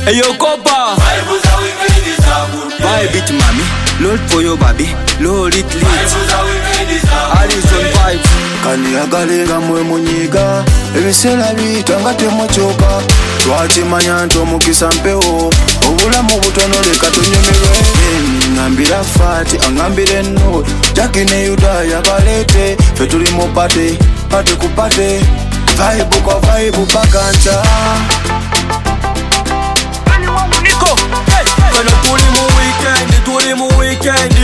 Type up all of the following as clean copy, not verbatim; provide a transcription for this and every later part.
Hey yo Kopa, vibe it mommy, load for your baby, load it lit. Alison vibes. Kaniyagalenga mwe munyiga ebiseera biyita nga temukyuka twakimanya nti omukisa mpewo obulamu butono leka tunyumirwe ngambira Fati angambira eno Jackie ne Yudaya baleete fe tuli mu pate ku pate vibe kwa vibe paka nca Kano tuli mu weekend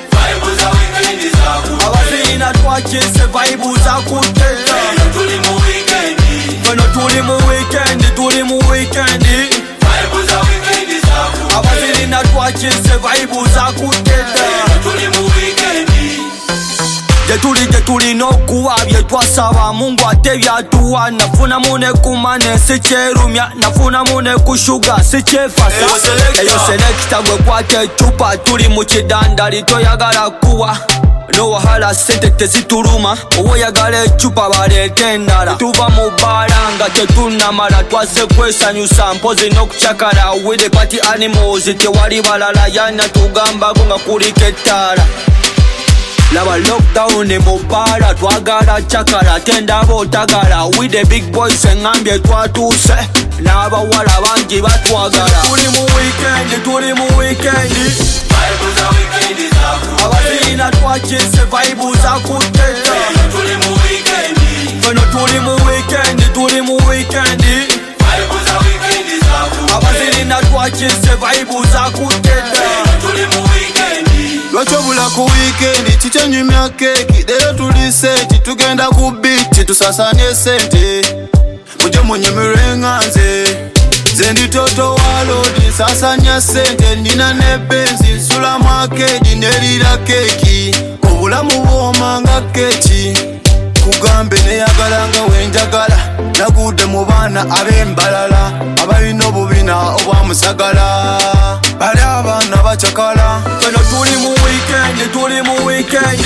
abazina twakise vibe za kuteta. Kano tuli mu weekend abazina twakise vibe za kuteta. Jetuli nokuwa byetwasaba Mungu ate byatuwa nafuna mune kumane sicherumya nafuna mune kushuga sichefasa eyo selekta gwe kwate chupa tuli mu kidandali toyagala kuwa no wahala sente tezituluma owoyagala echupa baleete endala tuva mu balanga tetunamala twase kwesanyusa mpozi n'okucakala with the party animals tewali balala yana tugambako nga kuliko ettaala laba lockdown mubala twagala chakala tendaba otagala with the big boys engambye twatuuse n'abawala bangi batwagala tuli mu weekend abazina twakise vibe za kuteta. Kano tuli mu weekend abazina twakise vibe za kuteta. lwachobula ku weekend chichenyumya keki lero tuli seti tugenda ku beach tusasanye sente muje munyumirwe nganze zendi toto walodi sasanya sente nina ne benzi sula makeji nerira keki obulamu bwomanga keki kugambe neyagalanga wenjagala nagude mu baana ab'embalala abalina obubina obwamusagala bali abaana bacakala. Kano tuli mu weekend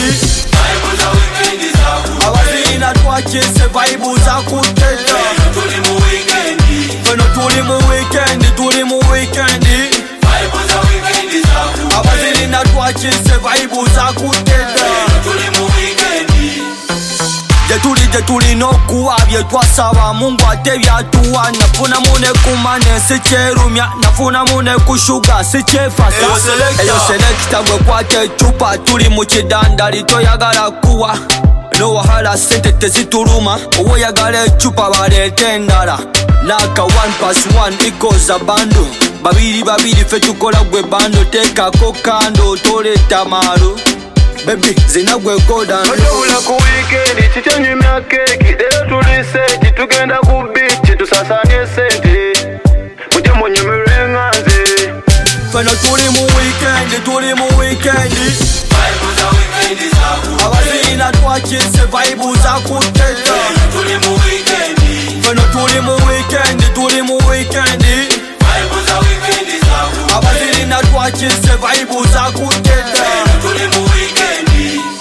abazina twakise vibe za kuteta. Kano tuli mu weekend abazina twakise vibe za kuteta. Jetuli nokuwa byetwasaba Mungu ate byatuwa nafuna mune kumane sicherumya nafuna mune kushuga sichefasa eyo selekta gwe kwate chupa tuli mu kidandali toyagala kuwa no wahala sente tezituluma owoyagala echupa baleete endala naka 1+1 equals a bando babiri fe tukola gwe bando tekako kando toleta maalo baby zina gwe godan lwachobula ku weekend chichenyumya keki lero tuli seti tugenda ku beach tusasanye sente muje munyumirwe nganze. Kano tuli mu weekend abazina twakise vibe za kuteta. Kano tuli mu weekend abazina twakise vibe za kuteta.